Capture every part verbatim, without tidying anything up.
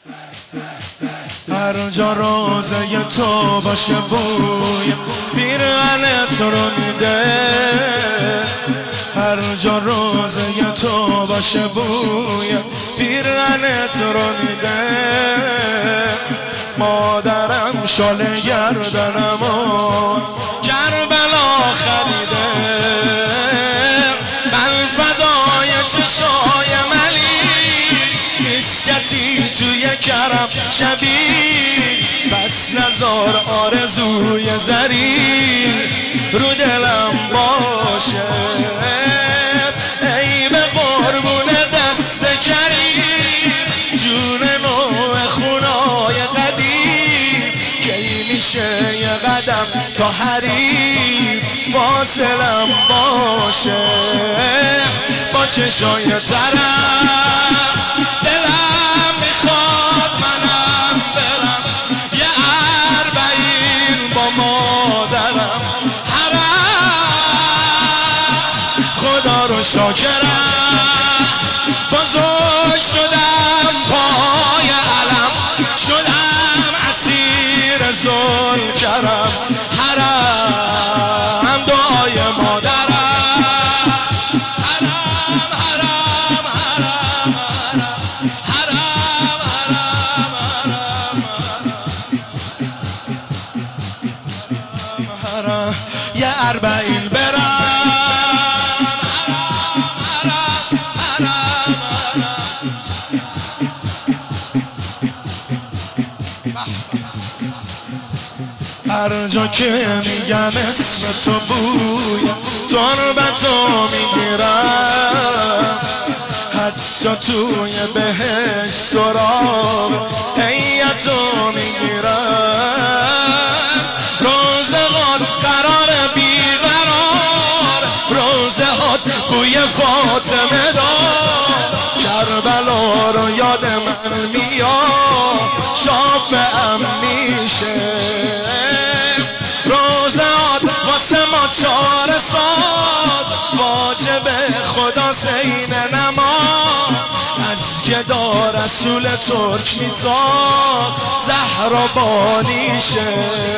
هر جا روزه تو باشه بوی پیرهن تو رو میده، هر جا روزه تو باشه بوی پیرهن تو رو میده. مادرم شال گردنمو کربلا خریده، من فدای چشای ملی نیست کسی توی کرم شبیه، پس نزار آرزوی زری رو دلم باشه. ای به قربون دست کریم جون نوع خونای قدیم، کی میشه یه قدم تا حریم فاصلم باشه. با چشای ترم دلم میخواد منم برم یه اربعین با مادرم حرم. خدا رو شاکرم بزرگ شدم پای علم، شدم اسیر ذوالکرم حرم. دعای مادرم حرم حرم حرم حرم حرم حرم حرم یه اربعین برم هر جا که میگم اسم تو بوی تربتو میگیرم، حتی توی بهش سراب هیئتو میگیرم. روزهات قرار بیقرار، روزهات بوی فاطمه دار، کربلا رو یاد من میاد شافعم میشه. روزهات واسه ما چاره ساز، واجب خدا سین نماز، از گدا رسول ترک میساز زهرا بانیشه.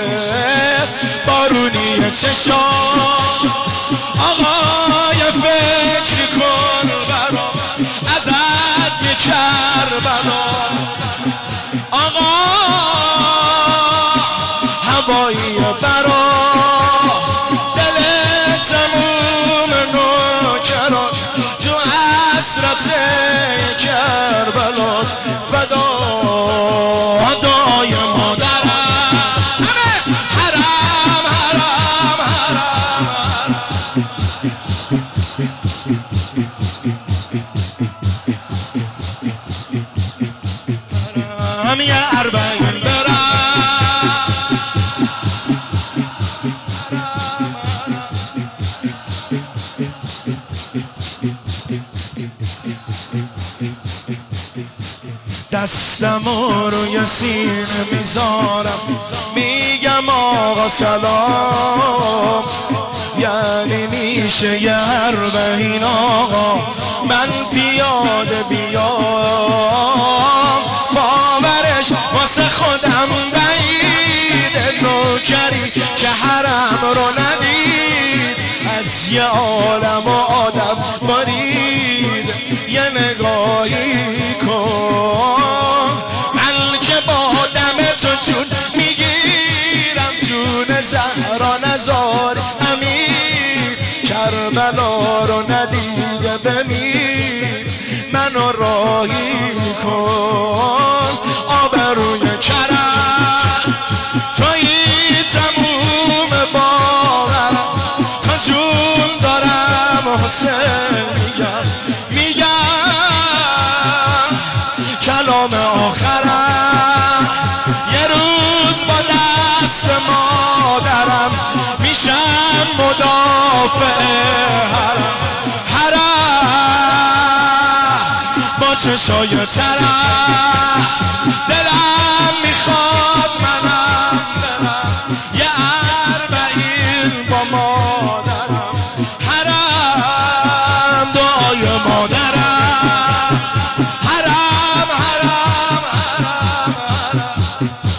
بارونی چشام آقای فکر کن برا ازت یه کربلا، آقا هوایی برا دل تموم نوکران تو حسرت کربلا. فدا دعای مادرم حرم حرم حرم حرم یه اربعین برم دستم روی سینه میذارم میگم آقا سلام، یعنی میشه یه اربعین آقا من پیاده بیام. باورش واسه خودم بعید، نوکری که حرم رو ندید از یه عالم و آدم برید. یه نگاهی کن من که با دم تو جون میگیرم، جون زهرا نزار امیر کربلا رو ندیده بمیر. منو راهی کن آبروی کرم تویی تموم باورم، تا جون دارم حسین میگم میگم کلام آخرم. یه روز با دست مادرم میشم مدافع حرم حرم. با چشای ترم دلم میخواد منم برم یه اربعین با مادرم حرم. دعای مادرم حرم حرم حرم برم